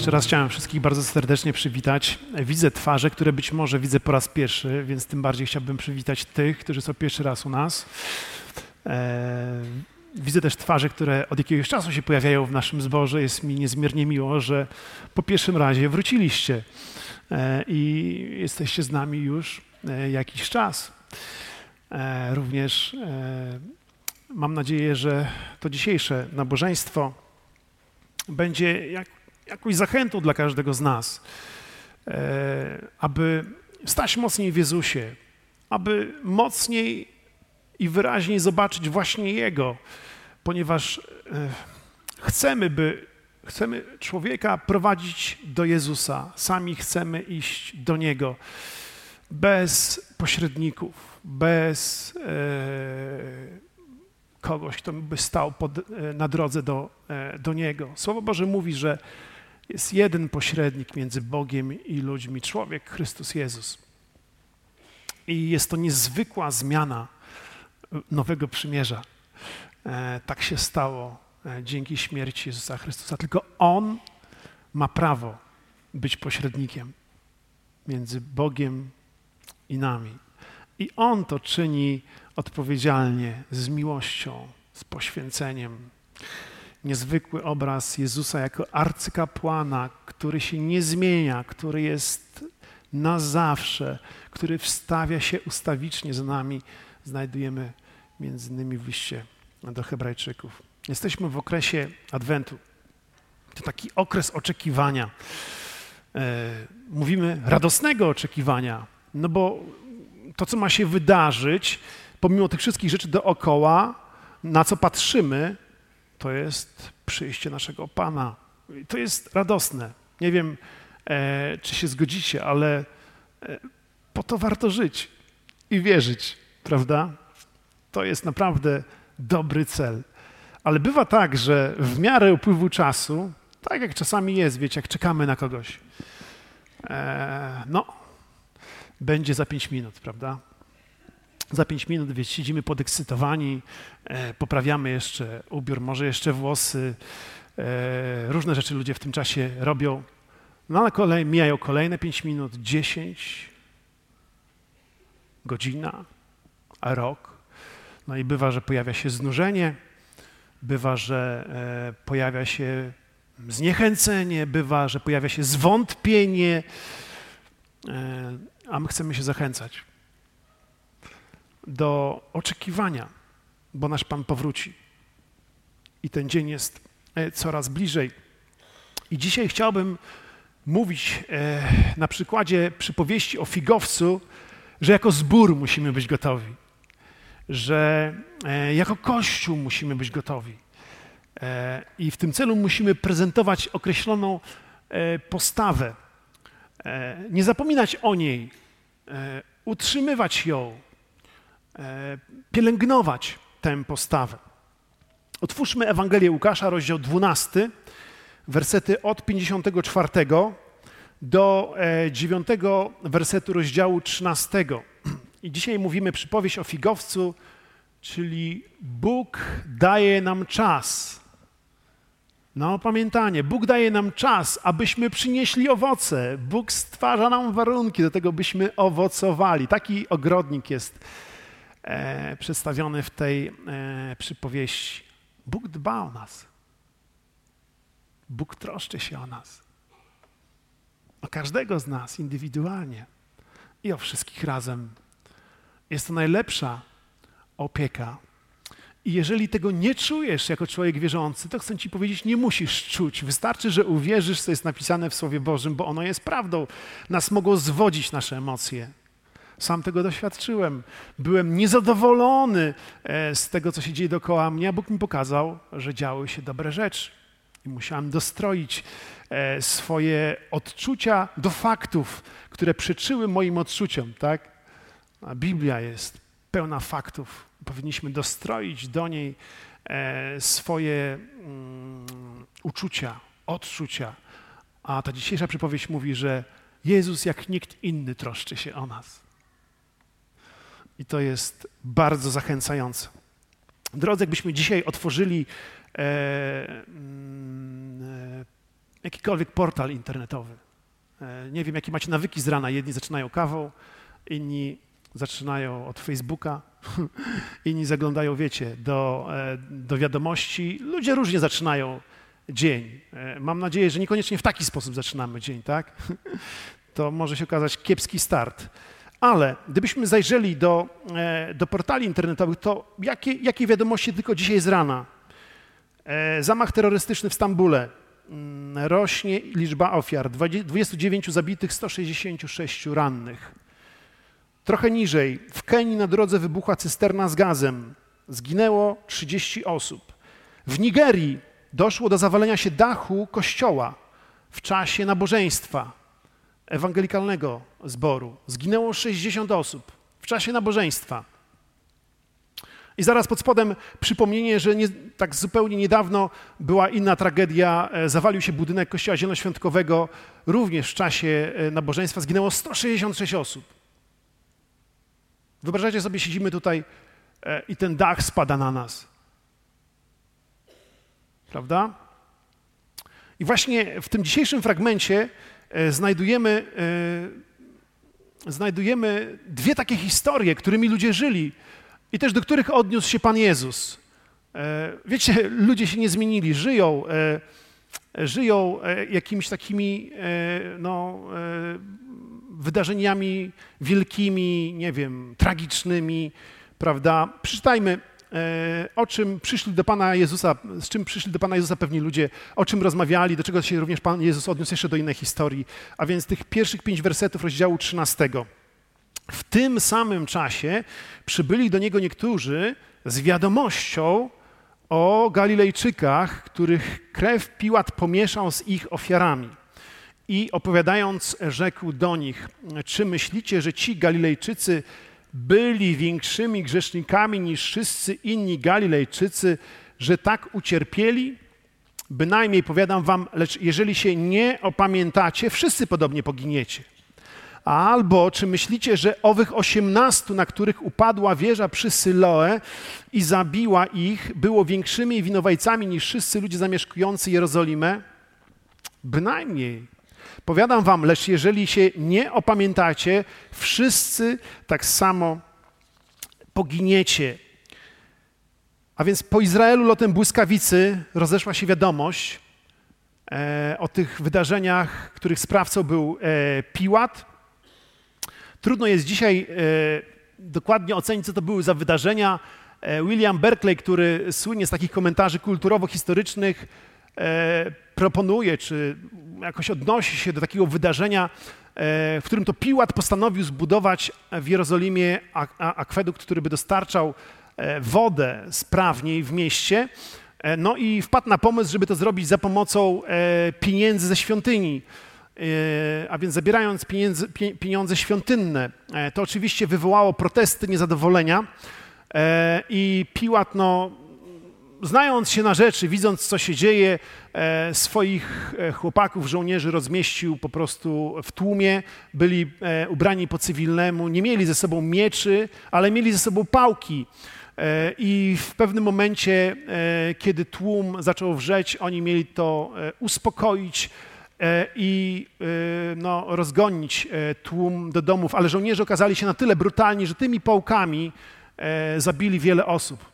Jeszcze raz chciałem wszystkich bardzo serdecznie przywitać. Widzę twarze, które być może widzę po raz pierwszy, więc tym bardziej chciałbym przywitać tych, którzy są pierwszy raz u nas. Widzę też twarze, które od jakiegoś czasu się pojawiają w naszym zborze. Jest mi niezmiernie miło, że po pierwszym razie wróciliście i jesteście z nami już jakiś czas. Również mam nadzieję, że to dzisiejsze nabożeństwo będzie jakąś zachętą dla każdego z nas, aby stać mocniej w Jezusie, aby mocniej i wyraźniej zobaczyć właśnie Jego, ponieważ chcemy człowieka prowadzić do Jezusa, sami chcemy iść do Niego, bez pośredników, bez kogoś, kto by stał na drodze do Niego. Słowo Boże mówi, że jest jeden pośrednik między Bogiem i ludźmi, człowiek, Chrystus Jezus. I jest to niezwykła zmiana nowego przymierza. Tak się stało dzięki śmierci Jezusa Chrystusa. Tylko On ma prawo być pośrednikiem między Bogiem i nami. I On to czyni odpowiedzialnie, z miłością, z poświęceniem. Niezwykły obraz Jezusa jako arcykapłana, który się nie zmienia, który jest na zawsze, który wstawia się ustawicznie za nami, znajdujemy między innymi w liście do Hebrajczyków. Jesteśmy w okresie Adwentu. To taki okres oczekiwania. Mówimy radosnego oczekiwania, no bo to, co ma się wydarzyć, pomimo tych wszystkich rzeczy dookoła, na co patrzymy, to jest przyjście naszego Pana. To jest radosne. Nie wiem, czy się zgodzicie, ale po to warto żyć i wierzyć, prawda? To jest naprawdę dobry cel. Ale bywa tak, że w miarę upływu czasu, tak jak czasami jest, wiecie, jak czekamy na kogoś, będzie za 5 minut, prawda? Za 5 minut, wiecie, siedzimy podekscytowani, poprawiamy jeszcze ubiór, może jeszcze włosy, różne rzeczy ludzie w tym czasie robią, no ale mijają kolejne 5 minut, 10, godzina, a rok. No i bywa, że pojawia się znużenie, bywa, że pojawia się zniechęcenie, bywa, że pojawia się zwątpienie, a my chcemy się zachęcać do oczekiwania, bo nasz Pan powróci i ten dzień jest coraz bliżej. I dzisiaj chciałbym mówić na przykładzie przypowieści o figowcu, że jako zbór musimy być gotowi, że jako Kościół musimy być gotowi i w tym celu musimy prezentować określoną postawę, nie zapominać o niej, utrzymywać ją, pielęgnować tę postawę. Otwórzmy Ewangelię Łukasza, rozdział 12, wersety od 54 do 9 wersetu rozdziału 13. I dzisiaj mówimy przypowieść o figowcu, czyli Bóg daje nam czas. Na opamiętanie. Bóg daje nam czas, abyśmy przynieśli owoce. Bóg stwarza nam warunki do tego, byśmy owocowali. Taki ogrodnik jest przedstawiony w tej przypowieści. Bóg dba o nas. Bóg troszczy się o nas. O każdego z nas indywidualnie i o wszystkich razem. Jest to najlepsza opieka. I jeżeli tego nie czujesz jako człowiek wierzący, to chcę ci powiedzieć, nie musisz czuć. Wystarczy, że uwierzysz, co jest napisane w Słowie Bożym, bo ono jest prawdą. Nas mogą zwodzić nasze emocje. Sam tego doświadczyłem. Byłem niezadowolony z tego, co się dzieje dookoła mnie, a Bóg mi pokazał, że działy się dobre rzeczy. I musiałem dostroić swoje odczucia do faktów, które przeczyły moim odczuciom, tak? A Biblia jest pełna faktów. Powinniśmy dostroić do niej swoje uczucia, odczucia. A ta dzisiejsza przypowieść mówi, że Jezus jak nikt inny troszczy się o nas. I to jest bardzo zachęcające. Drodzy, jakbyśmy dzisiaj otworzyli jakikolwiek portal internetowy. Nie wiem, jakie macie nawyki z rana. Jedni zaczynają kawą, inni zaczynają od Facebooka, inni zaglądają, wiecie, do wiadomości. Ludzie różnie zaczynają dzień. Mam nadzieję, że niekoniecznie w taki sposób zaczynamy dzień, tak? To może się okazać kiepski start. Ale gdybyśmy zajrzeli do portali internetowych, to jakie wiadomości tylko dzisiaj z rana? Zamach terrorystyczny w Stambule. Rośnie liczba ofiar. 29 zabitych, 166 rannych. Trochę niżej. W Kenii na drodze wybuchła cysterna z gazem. Zginęło 30 osób. W Nigerii doszło do zawalenia się dachu kościoła w czasie nabożeństwa ewangelikalnego zboru. Zginęło 60 osób w czasie nabożeństwa. I zaraz pod spodem przypomnienie, że tak zupełnie niedawno była inna tragedia. Zawalił się budynek kościoła zielonoświątkowego. Również w czasie nabożeństwa zginęło 166 osób. Wyobrażacie sobie, siedzimy tutaj i ten dach spada na nas. Prawda? I właśnie w tym dzisiejszym fragmencie znajdujemy dwie takie historie, którymi ludzie żyli i też do których odniósł się Pan Jezus. Wiecie, ludzie się nie zmienili, żyją jakimiś takimi wydarzeniami wielkimi, nie wiem, tragicznymi, prawda? Przeczytajmy, o czym przyszli do Pana Jezusa, z czym przyszli do Pana Jezusa pewni ludzie, o czym rozmawiali, do czego się również Pan Jezus odniósł jeszcze do innej historii, a więc tych pierwszych 5 wersetów rozdziału 13. W tym samym czasie przybyli do Niego niektórzy z wiadomością o Galilejczykach, których krew Piłat pomieszał z ich ofiarami. I opowiadając, rzekł do nich: czy myślicie, że ci Galilejczycy byli większymi grzesznikami niż wszyscy inni Galilejczycy, że tak ucierpieli? Bynajmniej powiadam wam, lecz jeżeli się nie opamiętacie, wszyscy podobnie poginiecie. Albo czy myślicie, że owych 18, na których upadła wieża przy Syloe i zabiła ich, było większymi winowajcami niż wszyscy ludzie zamieszkujący Jerozolimę? Bynajmniej. Powiadam wam, lecz jeżeli się nie opamiętacie, wszyscy tak samo poginiecie. A więc po Izraelu lotem błyskawicy rozeszła się wiadomość o tych wydarzeniach, których sprawcą był Piłat. Trudno jest dzisiaj dokładnie ocenić, co to były za wydarzenia. William Berkeley, który słynie z takich komentarzy kulturowo-historycznych, proponuje, czy jakoś odnosi się do takiego wydarzenia, w którym to Piłat postanowił zbudować w Jerozolimie akwedukt, który by dostarczał wodę sprawniej w mieście. No i wpadł na pomysł, żeby to zrobić za pomocą pieniędzy ze świątyni. A więc zabierając pieniądze świątynne. To oczywiście wywołało protesty, niezadowolenia i Piłat, znając się na rzeczy, widząc, co się dzieje, swoich chłopaków, żołnierzy rozmieścił po prostu w tłumie. Byli ubrani po cywilnemu, nie mieli ze sobą mieczy, ale mieli ze sobą pałki. I w pewnym momencie, kiedy tłum zaczął wrzeć, oni mieli to uspokoić i rozgonić tłum do domów. Ale żołnierze okazali się na tyle brutalni, że tymi pałkami zabili wiele osób.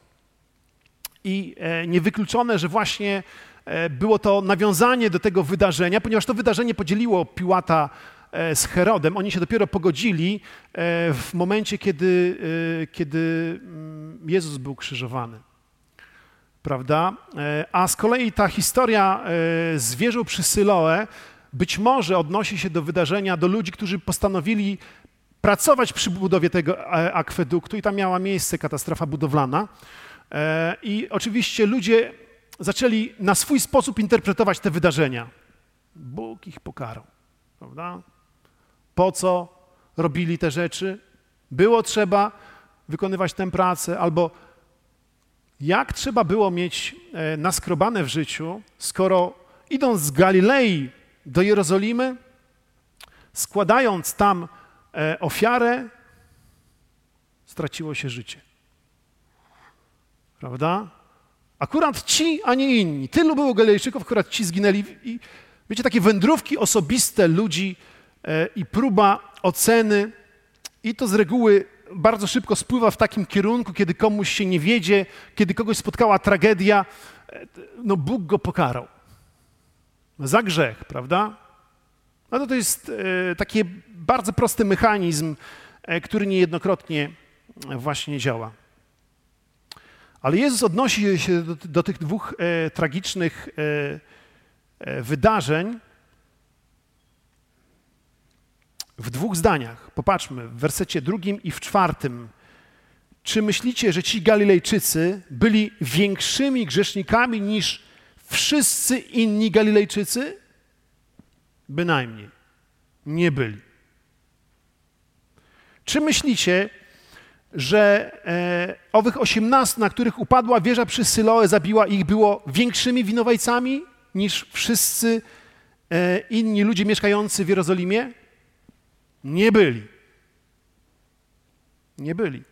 I niewykluczone, że właśnie było to nawiązanie do tego wydarzenia, ponieważ to wydarzenie podzieliło Piłata z Herodem. Oni się dopiero pogodzili w momencie, kiedy Jezus był krzyżowany. Prawda? A z kolei ta historia z wieżą przy Syloe być może odnosi się do wydarzenia, do ludzi, którzy postanowili pracować przy budowie tego akweduktu i tam miała miejsce katastrofa budowlana. I oczywiście ludzie zaczęli na swój sposób interpretować te wydarzenia. Bóg ich pokarał, prawda? Po co robili te rzeczy? Było trzeba wykonywać tę pracę, albo jak trzeba było mieć naskrobane w życiu, skoro idąc z Galilei do Jerozolimy, składając tam ofiarę, straciło się życie. Prawda? Akurat ci, a nie inni. Tylu było Galilejczyków, akurat ci zginęli. I Wiecie, takie wędrówki osobiste ludzi i próba oceny i to z reguły bardzo szybko spływa w takim kierunku, kiedy komuś się nie wiedzie, kiedy kogoś spotkała tragedia, no Bóg go pokarał. Za grzech, prawda? No to jest taki bardzo prosty mechanizm, który niejednokrotnie właśnie działa. Ale Jezus odnosi się do tych dwóch tragicznych wydarzeń w dwóch zdaniach. Popatrzmy, w wersecie 2 i w 4. Czy myślicie, że ci Galilejczycy byli większymi grzesznikami niż wszyscy inni Galilejczycy? Bynajmniej. Nie byli. Czy myślicie, że owych 18, na których upadła wieża przy Syloe, zabiła ich, było większymi winowajcami niż wszyscy inni ludzie mieszkający w Jerozolimie? Nie byli. Nie byli.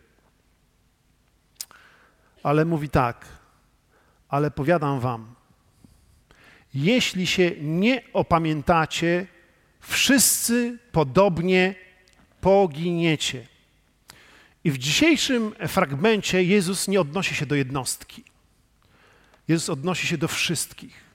Ale mówi tak, ale powiadam wam, jeśli się nie opamiętacie, wszyscy podobnie poginiecie. I w dzisiejszym fragmencie Jezus nie odnosi się do jednostki. Jezus odnosi się do wszystkich.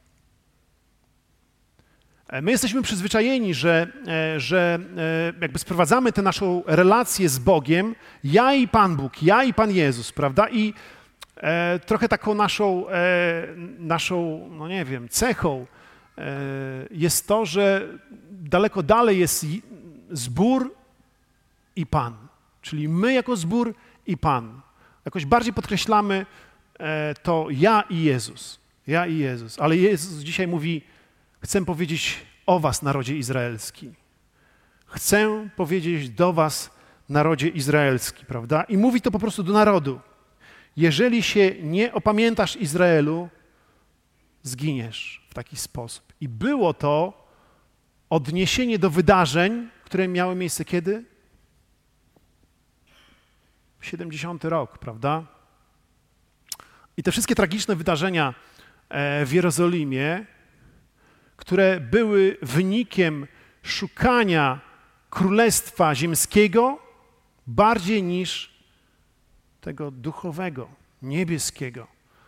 My jesteśmy przyzwyczajeni, że jakby sprowadzamy tę naszą relację z Bogiem, ja i Pan Bóg, ja i Pan Jezus, prawda? I trochę taką naszą, no nie wiem, cechą jest to, że daleko dalej jest zbór i Pan. Czyli my jako zbór i Pan. Jakoś bardziej podkreślamy to ja i Jezus. Ja i Jezus. Ale Jezus dzisiaj mówi, chcę powiedzieć o was, narodzie izraelski. Chcę powiedzieć do was, narodzie izraelski, prawda? I mówi to po prostu do narodu. Jeżeli się nie opamiętasz, Izraelu, zginiesz w taki sposób. I było to odniesienie do wydarzeń, które miały miejsce kiedy? 70 rok, prawda? I te wszystkie tragiczne wydarzenia w Jerozolimie, które były wynikiem szukania królestwa ziemskiego bardziej niż tego duchowego, niebieskiego,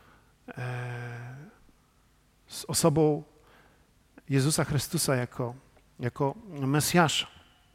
z osobą Jezusa Chrystusa jako Mesjasza.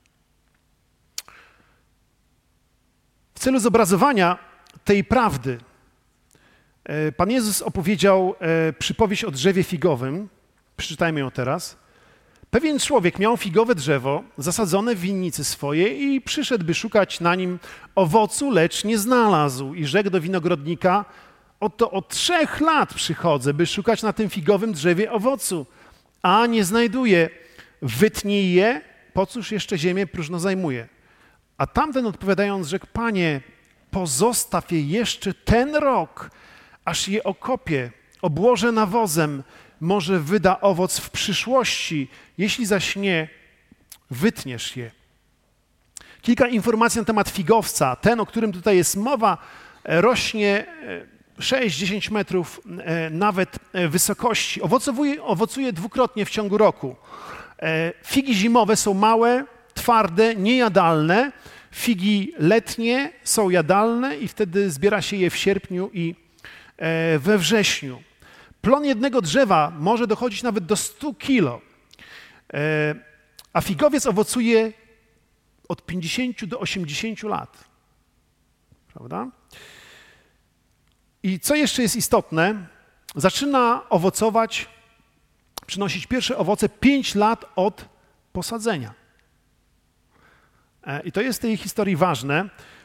W celu zobrazowania tej prawdy Pan Jezus opowiedział przypowieść o drzewie figowym. Przeczytajmy ją teraz. Pewien człowiek miał figowe drzewo zasadzone w winnicy swojej i przyszedł, by szukać na nim owocu, lecz nie znalazł. I rzekł do winogrodnika, oto od 3 lat przychodzę, by szukać na tym figowym drzewie owocu, a nie znajduję. Wytnij je, po cóż jeszcze ziemię próżno zajmuje. A tamten odpowiadając rzekł, Panie, pozostaw je jeszcze ten rok, aż je okopię, obłożę nawozem, może wyda owoc w przyszłości, jeśli zaś nie, wytniesz je. Kilka informacji na temat figowca. Ten, o którym tutaj jest mowa, rośnie 6-10 metrów nawet wysokości. Owocuje dwukrotnie w ciągu roku. Figi zimowe są małe, twarde, niejadalne. Figi letnie są jadalne i wtedy zbiera się je w sierpniu i we wrześniu. Plon jednego drzewa może dochodzić nawet do 100 kilo, a figowiec owocuje od 50 do 80 lat. Prawda? I co jeszcze jest istotne, zaczyna owocować, przynosić pierwsze owoce 5 lat od posadzenia. I to jest w tej historii ważne.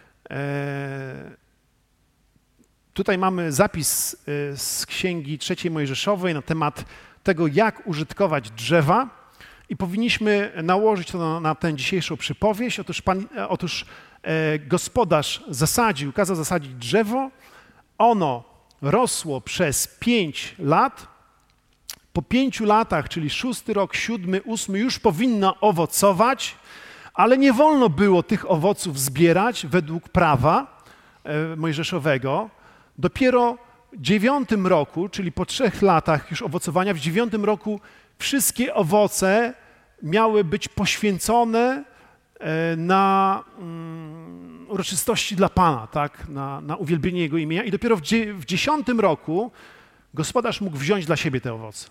Tutaj mamy zapis z Księgi 3 Mojżeszowej na temat tego, jak użytkować drzewa i powinniśmy nałożyć to na tę dzisiejszą przypowieść. Otóż gospodarz kazał zasadzić drzewo, ono rosło przez 5 lat. Po 5 latach, czyli 6 rok, 7, 8 już powinno owocować, ale nie wolno było tych owoców zbierać według prawa mojżeszowego. Dopiero w 9 roku, czyli po 3 latach już owocowania, w 9 roku wszystkie owoce miały być poświęcone na uroczystości dla Pana, tak? Na uwielbienie Jego imienia. I dopiero w 10 roku gospodarz mógł wziąć dla siebie te owoce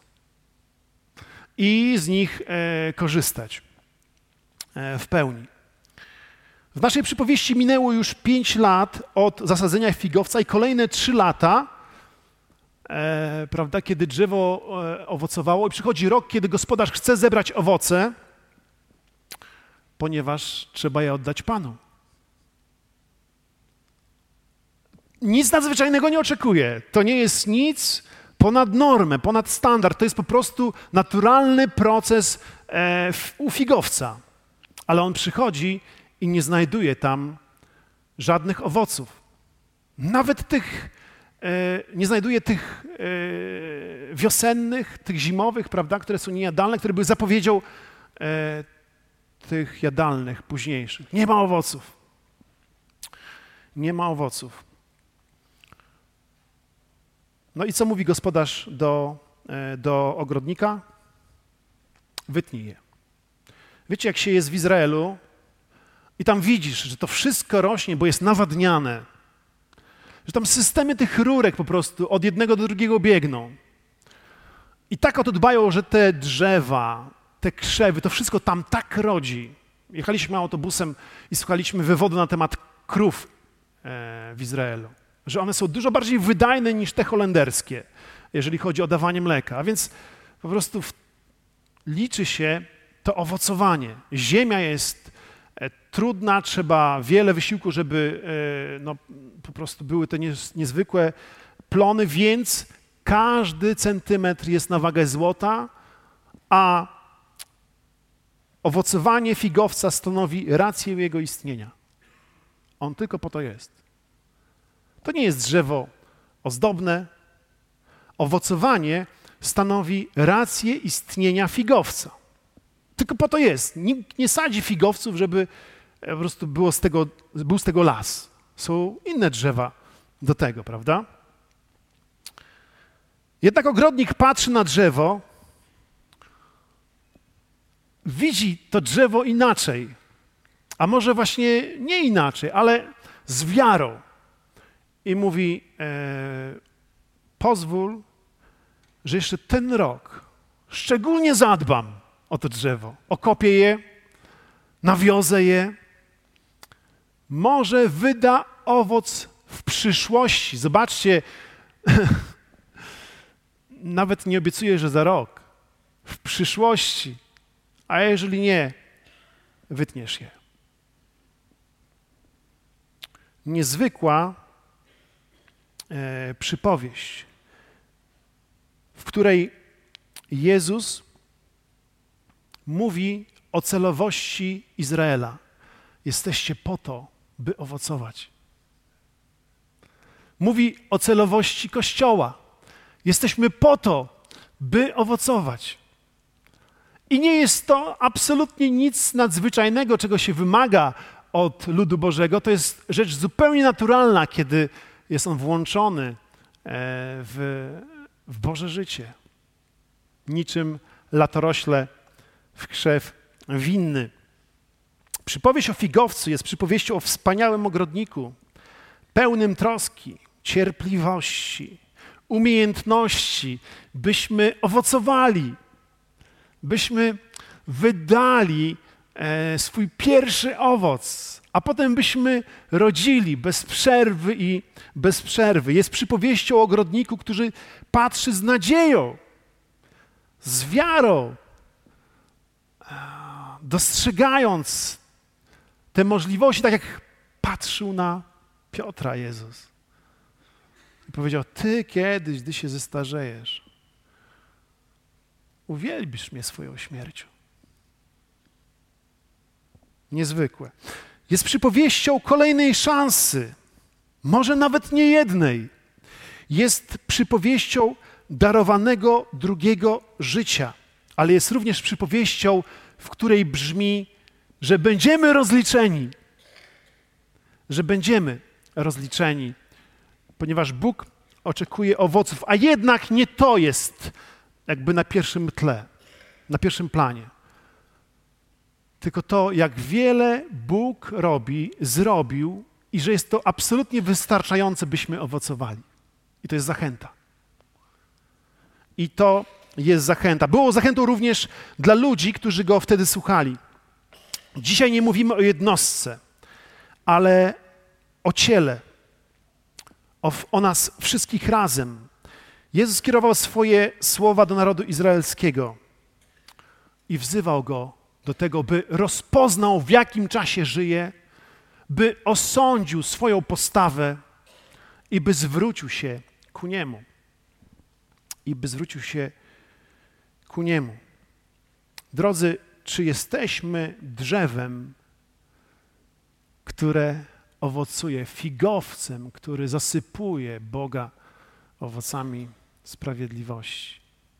i z nich korzystać w pełni. W naszej przypowieści minęło już 5 lat od zasadzenia figowca i kolejne 3 lata, prawda, kiedy drzewo owocowało i przychodzi rok, kiedy gospodarz chce zebrać owoce, ponieważ trzeba je oddać Panu. Nic nadzwyczajnego nie oczekuje. To nie jest nic ponad normę, ponad standard. To jest po prostu naturalny proces u figowca. Ale on przychodzi i nie znajduje tam żadnych owoców. Nawet nie znajduje tych wiosennych, tych zimowych, prawda, które są niejadalne, które były zapowiedzią tych jadalnych, późniejszych. Nie ma owoców. Nie ma owoców. No i co mówi gospodarz do ogrodnika? Wytnij je. Wiecie, jak się jest w Izraelu i tam widzisz, że to wszystko rośnie, bo jest nawadniane, że tam systemy tych rurek po prostu od jednego do drugiego biegną. I tak o to dbają, że te drzewa, te krzewy, to wszystko tam tak rodzi. Jechaliśmy autobusem i słuchaliśmy wywodu na temat krów w Izraelu. Że one są dużo bardziej wydajne niż te holenderskie, jeżeli chodzi o dawanie mleka. A więc po prostu liczy się to owocowanie. Ziemia jest trudna, trzeba wiele wysiłku, żeby po prostu były te niezwykłe plony, więc każdy centymetr jest na wagę złota, a owocowanie figowca stanowi rację jego istnienia. On tylko po to jest. To nie jest drzewo ozdobne. Owocowanie stanowi rację istnienia figowca. Tylko po to jest. Nikt nie sadzi figowców, żeby po prostu był z tego las. Są inne drzewa do tego, prawda? Jednak ogrodnik patrzy na drzewo, widzi to drzewo inaczej. A może właśnie nie inaczej, ale z wiarą. I mówi, pozwól, że jeszcze ten rok szczególnie zadbam o to drzewo. Okopię je, nawiozę je. Może wyda owoc w przyszłości. Zobaczcie, nawet nie obiecuję, że za rok. W przyszłości. A jeżeli nie, wytniesz je. Niezwykła przypowieść, w której Jezus mówi o celowości Izraela. Jesteście po to, by owocować. Mówi o celowości Kościoła. Jesteśmy po to, by owocować. I nie jest to absolutnie nic nadzwyczajnego, czego się wymaga od ludu Bożego. To jest rzecz zupełnie naturalna, kiedy jest on włączony w Boże życie. Niczym latorośle w krzew winny. Przypowieść o figowcu jest przypowieścią o wspaniałym ogrodniku, pełnym troski, cierpliwości, umiejętności, byśmy owocowali, byśmy wydali swój pierwszy owoc, a potem byśmy rodzili bez przerwy i bez przerwy. Jest przypowieścią o ogrodniku, który patrzy z nadzieją, z wiarą, dostrzegając te możliwości, tak jak patrzył na Piotra Jezus. I powiedział, ty kiedyś, gdy się zestarzejesz, uwielbisz mnie swoją śmiercią. Niezwykłe. Jest przypowieścią kolejnej szansy, może nawet nie jednej. Jest przypowieścią darowanego drugiego życia, ale jest również przypowieścią, w której brzmi, że będziemy rozliczeni. Że będziemy rozliczeni, ponieważ Bóg oczekuje owoców, a jednak nie to jest jakby na pierwszym tle. na pierwszym planie. Tylko to, jak wiele Bóg zrobił i że jest to absolutnie wystarczające, byśmy owocowali. I to jest zachęta. I to jest zachęta. Było zachętą również dla ludzi, którzy go wtedy słuchali. Dzisiaj nie mówimy o jednostce, ale o ciele, o nas wszystkich razem. Jezus kierował swoje słowa do narodu izraelskiego i wzywał go do tego, by rozpoznał, w jakim czasie żyje, by osądził swoją postawę i by zwrócił się ku Niemu. Drodzy, czy jesteśmy drzewem, które owocuje, figowcem, który zasypuje Boga owocami sprawiedliwości?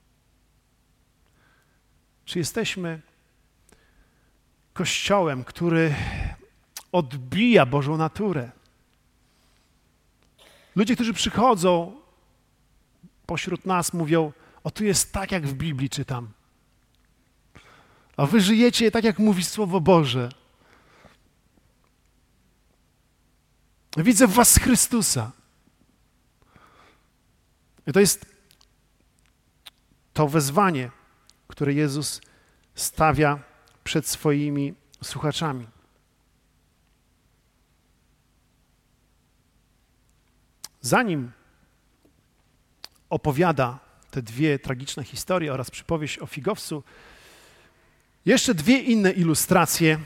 Czy jesteśmy Kościołem, który odbija Bożą naturę? Ludzie, którzy przychodzą pośród nas, mówią: o, tu jest tak, jak w Biblii czytam. A wy żyjecie tak, jak mówi Słowo Boże. Widzę w was Chrystusa. I to jest to wezwanie, które Jezus stawia przed swoimi słuchaczami. Zanim opowiada te dwie tragiczne historie oraz przypowieść o figowcu, jeszcze dwie inne ilustracje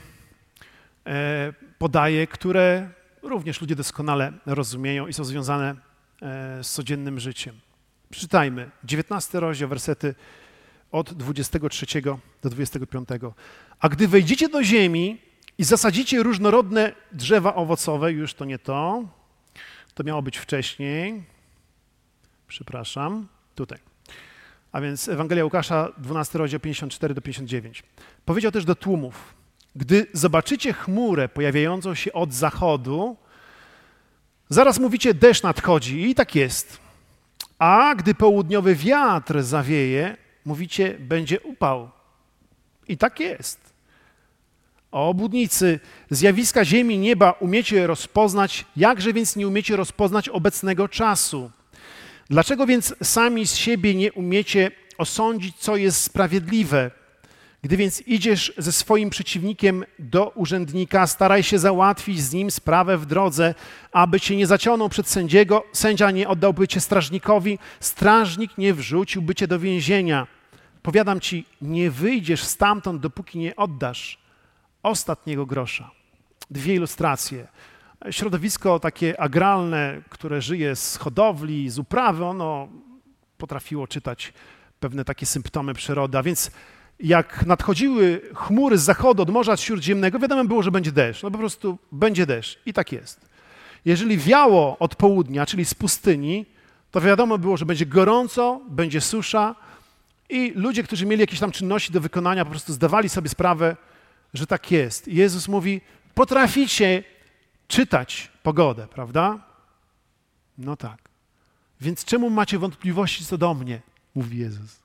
podaje, które również ludzie doskonale rozumieją i są związane z codziennym życiem. Przeczytajmy 19 rozdział, wersety od 23 do 25. A gdy wejdziecie do ziemi i zasadzicie różnorodne drzewa owocowe, już to nie to, to miało być wcześniej, przepraszam, tutaj. A więc Ewangelia Łukasza, 12 rozdział, 54 do 59. Powiedział też do tłumów: gdy zobaczycie chmurę pojawiającą się od zachodu, zaraz mówicie: deszcz nadchodzi, i tak jest. A gdy południowy wiatr zawieje, mówicie: będzie upał. I tak jest. O obłudnicy, zjawiska ziemi, nieba umiecie rozpoznać, jakże więc nie umiecie rozpoznać obecnego czasu? Dlaczego więc sami z siebie nie umiecie osądzić, co jest sprawiedliwe? Gdy więc idziesz ze swoim przeciwnikiem do urzędnika, staraj się załatwić z nim sprawę w drodze, aby cię nie zaciągnął przed sędziego, sędzia nie oddałby cię strażnikowi, strażnik nie wrzuciłby cię do więzienia. Powiadam ci, nie wyjdziesz stamtąd, dopóki nie oddasz ostatniego grosza. Dwie ilustracje. Środowisko takie agralne, które żyje z hodowli, z uprawy, ono potrafiło czytać pewne takie symptomy przyrody, a więc jak nadchodziły chmury z zachodu, od Morza Śródziemnego, wiadomo było, że będzie deszcz. No po prostu będzie deszcz i tak jest. Jeżeli wiało od południa, czyli z pustyni, to wiadomo było, że będzie gorąco, będzie susza i ludzie, którzy mieli jakieś tam czynności do wykonania, po prostu zdawali sobie sprawę, że tak jest. I Jezus mówi: potraficie czytać pogodę, prawda? No tak. Więc czemu macie wątpliwości co do mnie? Mówi Jezus.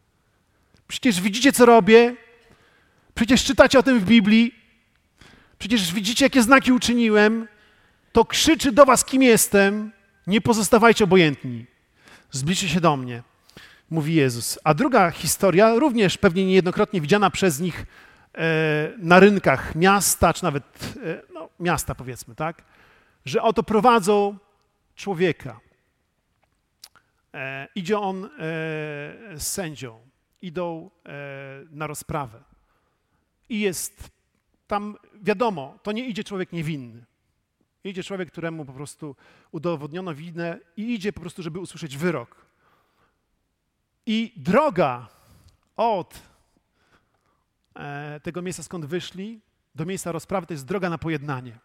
Przecież widzicie, co robię. Przecież czytacie o tym w Biblii. Przecież widzicie, jakie znaki uczyniłem. To krzyczy do was, kim jestem. Nie pozostawajcie obojętni. Zbliżcie się do mnie, mówi Jezus. A druga historia, również pewnie niejednokrotnie widziana przez nich na rynkach miasta, czy nawet miasta, powiedzmy, tak? Że oto prowadzą człowieka. Idzie on z sędzią. Idą na rozprawę. I jest tam, wiadomo, to nie idzie człowiek niewinny. Idzie człowiek, któremu po prostu udowodniono winę i idzie po prostu, żeby usłyszeć wyrok. I droga od tego miejsca, skąd wyszli, do miejsca rozprawy, to jest droga na pojednanie.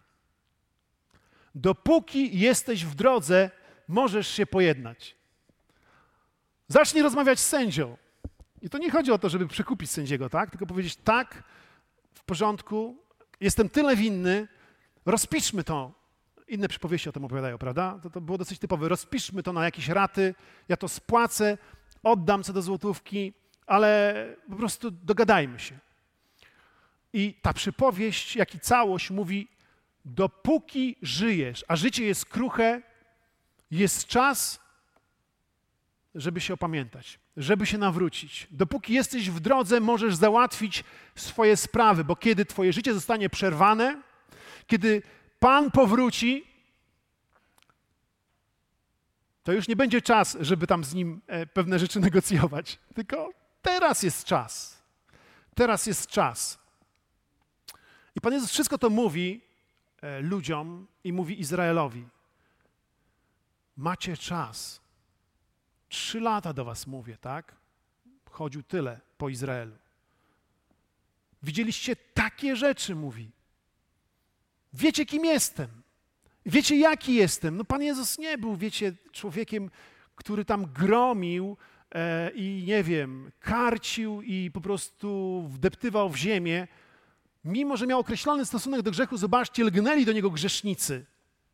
Dopóki jesteś w drodze, możesz się pojednać. Zacznij rozmawiać z sędzią. I to nie chodzi o to, żeby przekupić sędziego, tak? Tylko powiedzieć: tak, w porządku, jestem tyle winny, rozpiszmy to. Inne przypowieści o tym opowiadają, prawda? To było dosyć typowe. Rozpiszmy to na jakieś raty, ja to spłacę, oddam co do złotówki ale po prostu dogadajmy się. I ta przypowieść, jak i całość mówi, dopóki żyjesz, a życie jest kruche, jest czas, żeby się opamiętać, żeby się nawrócić. Dopóki jesteś w drodze, możesz załatwić swoje sprawy, bo kiedy twoje życie zostanie przerwane, kiedy Pan powróci, to już nie będzie czas, żeby tam z Nim pewne rzeczy negocjować. Tylko teraz jest czas. Teraz jest czas. I Pan Jezus wszystko to mówi ludziom i mówi Izraelowi. Macie czas. 3 lata do was mówię, tak? Chodził tyle po Izraelu. Widzieliście takie rzeczy, mówi. Wiecie, kim jestem. Wiecie, jaki jestem. No Pan Jezus nie był, wiecie, człowiekiem, który tam gromił i nie wiem, karcił i po prostu wdeptywał w ziemię. Mimo że miał określony stosunek do grzechu, zobaczcie, lgnęli do niego grzesznicy.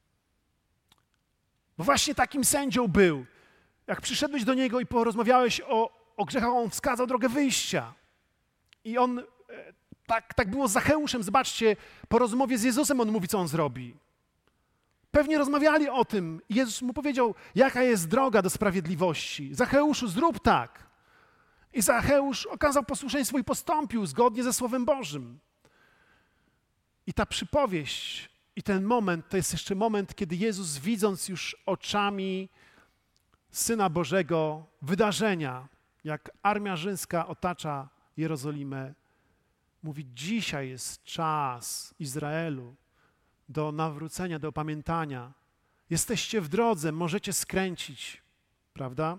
Bo właśnie takim sędzią był. Jak przyszedłeś do niego i porozmawiałeś o grzechach, on wskazał drogę wyjścia. I on, tak było z Zacheuszem, zobaczcie, po rozmowie z Jezusem on mówi, co on zrobi. Pewnie rozmawiali o tym i Jezus mu powiedział, jaka jest droga do sprawiedliwości. Zacheuszu, zrób tak. I Zacheusz okazał posłuszeństwo i postąpił zgodnie ze Słowem Bożym. I ta przypowieść i ten moment, to jest jeszcze moment, kiedy Jezus, widząc już oczami Syna Bożego wydarzenia, jak armia rzymska otacza Jerozolimę, mówi, dzisiaj jest czas Izraelu do nawrócenia, do opamiętania. Jesteście w drodze, możecie skręcić, prawda?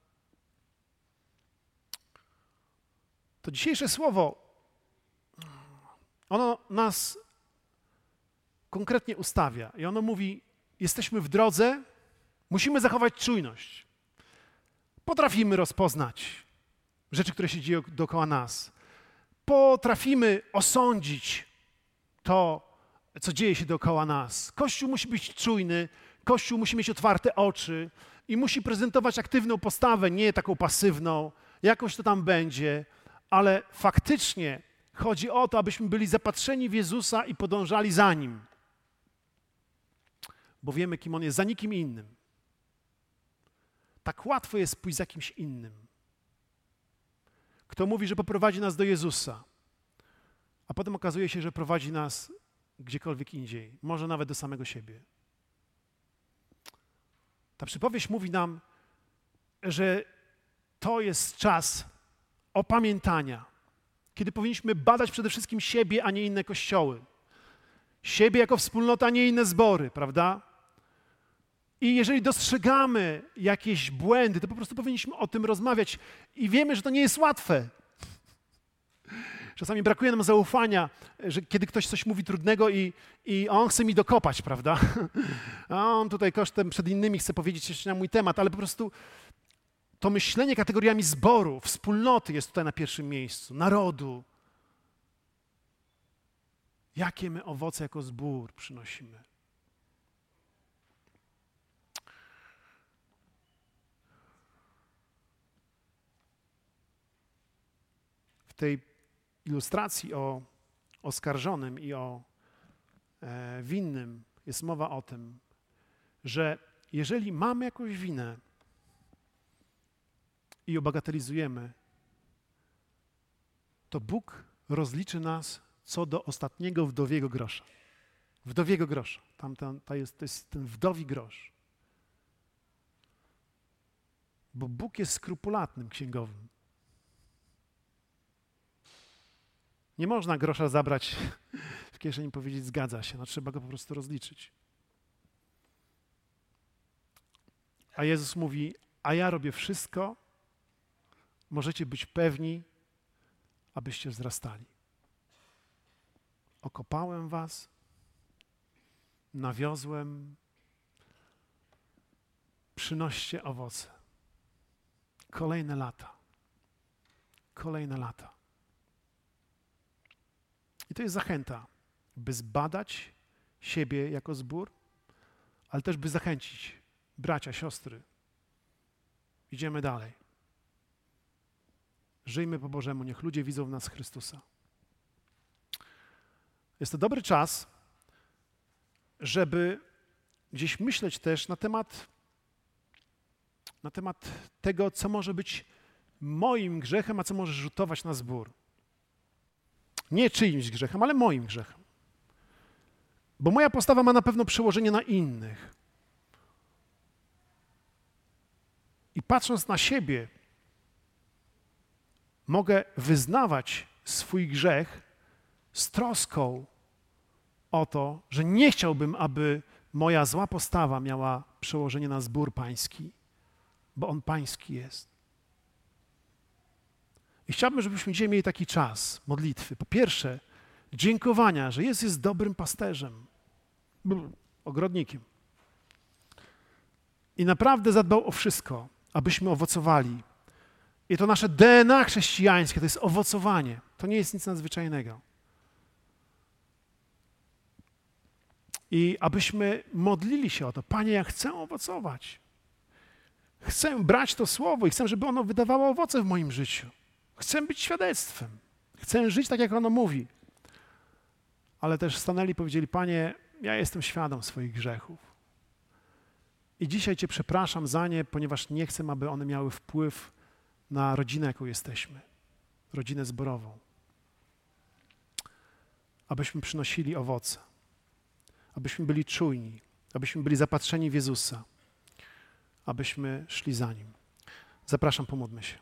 To dzisiejsze słowo, ono nas konkretnie ustawia i ono mówi, jesteśmy w drodze, musimy zachować czujność. Potrafimy rozpoznać rzeczy, które się dzieją dookoła nas. Potrafimy osądzić to, co dzieje się dookoła nas. Kościół musi być czujny, Kościół musi mieć otwarte oczy i musi prezentować aktywną postawę, nie taką pasywną. Jakoś to tam będzie, ale faktycznie chodzi o to, abyśmy byli zapatrzeni w Jezusa i podążali za Nim. Bo wiemy, kim On jest, za nikim innym. Tak łatwo jest pójść za kimś innym. Kto mówi, że poprowadzi nas do Jezusa, a potem okazuje się, że prowadzi nas gdziekolwiek indziej, może nawet do samego siebie. Ta przypowieść mówi nam, że to jest czas opamiętania, kiedy powinniśmy badać przede wszystkim siebie, a nie inne kościoły. Siebie jako wspólnota, a nie inne zbory, prawda? I jeżeli dostrzegamy jakieś błędy, to po prostu powinniśmy o tym rozmawiać. I wiemy, że to nie jest łatwe. Czasami brakuje nam zaufania, że kiedy ktoś coś mówi trudnego i on chce mi dokopać, prawda? A on tutaj kosztem przed innymi chce powiedzieć jeszcze na mój temat, ale po prostu to myślenie kategoriami zboru, wspólnoty jest tutaj na pierwszym miejscu, narodu. Jakie my owoce jako zbór przynosimy? W tej ilustracji o oskarżonym i o winnym jest mowa o tym, że jeżeli mamy jakąś winę i ją bagatelizujemy, to Bóg rozliczy nas co do ostatniego wdowiego grosza. Wdowiego grosza. To jest ten wdowi grosz. Bo Bóg jest skrupulatnym księgowym. Nie można grosza zabrać w kieszeni i powiedzieć zgadza się, no trzeba go po prostu rozliczyć. A Jezus mówi, a ja robię wszystko, możecie być pewni, abyście wzrastali. Okopałem was, nawiozłem, przynoście owoce. Kolejne lata. Kolejne lata. I to jest zachęta, by zbadać siebie jako zbór, ale też by zachęcić bracia, siostry. Idziemy dalej. Żyjmy po Bożemu, niech ludzie widzą w nas Chrystusa. Jest to dobry czas, żeby gdzieś myśleć też na temat tego, co może być moim grzechem, a co może rzutować na zbór. Nie czyimś grzechem, ale moim grzechem. Bo moja postawa ma na pewno przełożenie na innych. I patrząc na siebie, mogę wyznawać swój grzech z troską o to, że nie chciałbym, aby moja zła postawa miała przełożenie na zbór pański, bo on pański jest. I chciałbym, żebyśmy dzisiaj mieli taki czas modlitwy. Po pierwsze, dziękowania, że Jezus jest dobrym pasterzem, ogrodnikiem. I naprawdę zadbał o wszystko, abyśmy owocowali. I to nasze DNA chrześcijańskie, to jest owocowanie. To nie jest nic nadzwyczajnego. I abyśmy modlili się o to. Panie, ja chcę owocować. Chcę brać to słowo i chcę, żeby ono wydawało owoce w moim życiu. Chcę być świadectwem. Chcę żyć tak, jak ono mówi. Ale też stanęli i powiedzieli, Panie, ja jestem świadom swoich grzechów. I dzisiaj Cię przepraszam za nie, ponieważ nie chcę, aby one miały wpływ na rodzinę, jaką jesteśmy. Rodzinę zborową. Abyśmy przynosili owoce. Abyśmy byli czujni. Abyśmy byli zapatrzeni w Jezusa. Abyśmy szli za Nim. Zapraszam, pomódlmy się.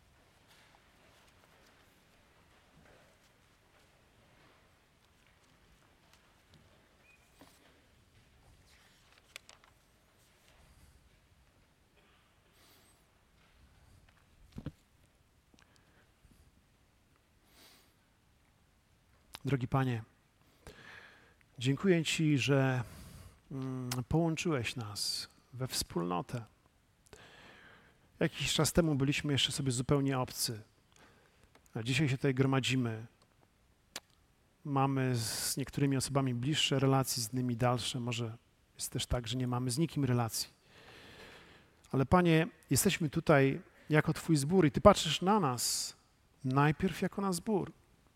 Drogi Panie, dziękuję Ci, że połączyłeś nas we wspólnotę. Jakiś czas temu byliśmy jeszcze sobie zupełnie obcy, a dzisiaj się tutaj gromadzimy. Mamy z niektórymi osobami bliższe relacje, z innymi dalsze. Może jest też tak, że nie mamy z nikim relacji. Ale Panie, jesteśmy tutaj jako Twój zbór i Ty patrzysz na nas najpierw jako na zbór.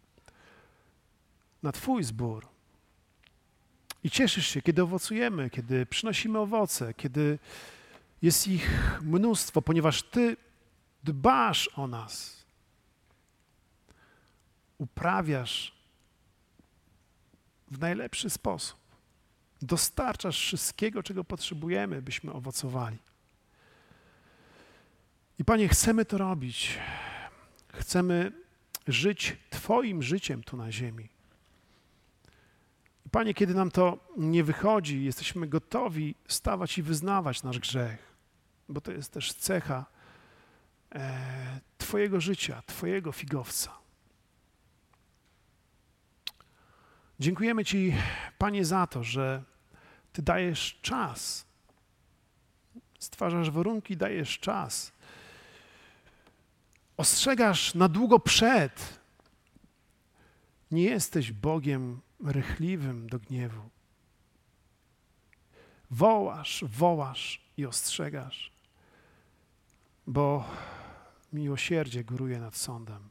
Na Twój zbór. I cieszysz się, kiedy owocujemy, kiedy przynosimy owoce, kiedy jest ich mnóstwo, ponieważ Ty dbasz o nas. Uprawiasz w najlepszy sposób. Dostarczasz wszystkiego, czego potrzebujemy, byśmy owocowali. I Panie, chcemy to robić. Chcemy żyć Twoim życiem tu na ziemi. I Panie, kiedy nam to nie wychodzi, jesteśmy gotowi stawać i wyznawać nasz grzech, bo to jest też cecha Twojego życia, Twojego figowca. Dziękujemy Ci, Panie, za to, że Ty dajesz czas, stwarzasz warunki, dajesz czas, ostrzegasz na długo przed. Nie jesteś Bogiem rychliwym do gniewu. Wołasz i ostrzegasz, bo miłosierdzie góruje nad sądem.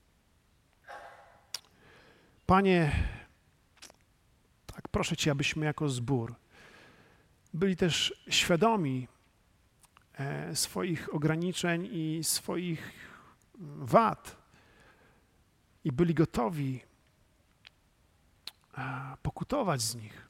Panie, tak proszę Cię, abyśmy jako zbór byli też świadomi swoich ograniczeń i swoich wad i byli gotowi pokutować z nich.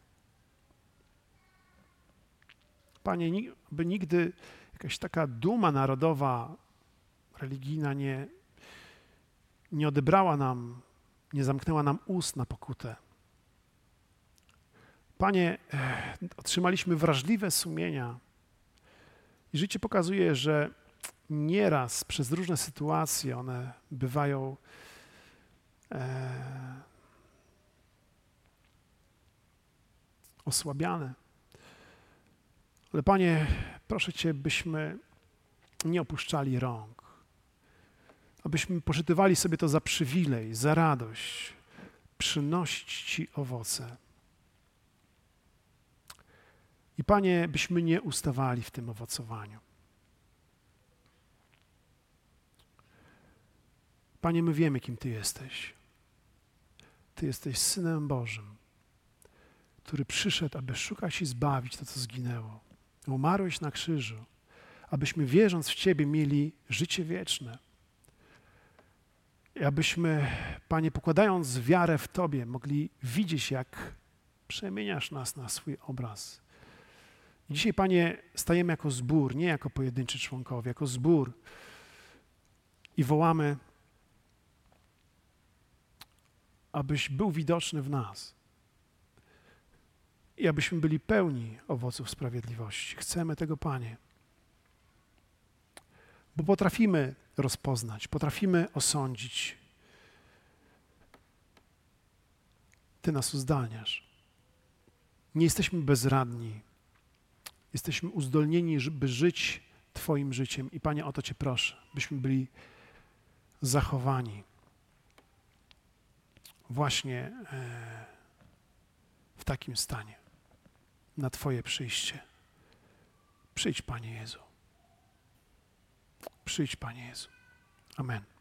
Panie, by nigdy jakaś taka duma narodowa, religijna nie odebrała nam, nie zamknęła nam ust na pokutę. Panie, otrzymaliśmy wrażliwe sumienia i życie pokazuje, że nieraz przez różne sytuacje one bywają osłabiane. Ale Panie, proszę Cię, byśmy nie opuszczali rąk, abyśmy poczytywali sobie to za przywilej, za radość, przynosić Ci owoce. I Panie, byśmy nie ustawali w tym owocowaniu. Panie, my wiemy, kim Ty jesteś. Ty jesteś Synem Bożym, który przyszedł, aby szukać i zbawić to, co zginęło. Umarłeś na krzyżu, abyśmy wierząc w Ciebie mieli życie wieczne. I abyśmy, Panie, pokładając wiarę w Tobie, mogli widzieć, jak przemieniasz nas na swój obraz. I dzisiaj, Panie, stajemy jako zbór, nie jako pojedynczy członkowie, jako zbór i wołamy, abyś był widoczny w nas i abyśmy byli pełni owoców sprawiedliwości. Chcemy tego, Panie, bo potrafimy rozpoznać, potrafimy osądzić. Ty nas uzdalniasz. Nie jesteśmy bezradni. Jesteśmy uzdolnieni, by żyć Twoim życiem. I Panie, o to Cię proszę, byśmy byli zachowani właśnie w takim stanie, na Twoje przyjście. Przyjdź, Panie Jezu. Przyjdź, Panie Jezu. Amen.